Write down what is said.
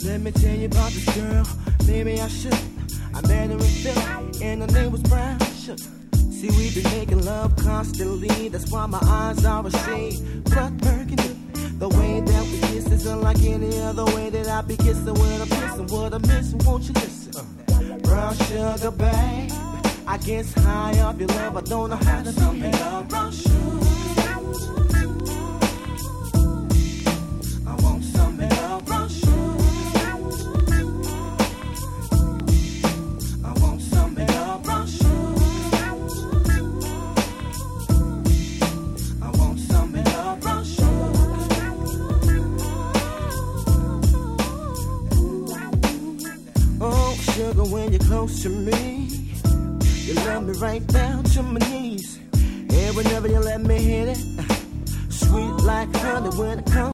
Let me tell you about this girl, maybe I should. I met her in Philly, and her name was Brown Sugar. See, we been making love constantly, that's why my eyes are a shade blood burgundy. The way that we kiss is unlike any other way that I be kissing. When I'm kissing, what I'm missing, won't you listen? Brown sugar, babe, I guess high off your love, I don't know how to tell me love. Brown sugar, I want some love. Brown sugar, I want some love. Brown sugar, I want some love. Brown sugar. Oh, sugar, when you're close to me, you love me right down to my knees. And whenever you let me hit it, sweet like honey when it comes.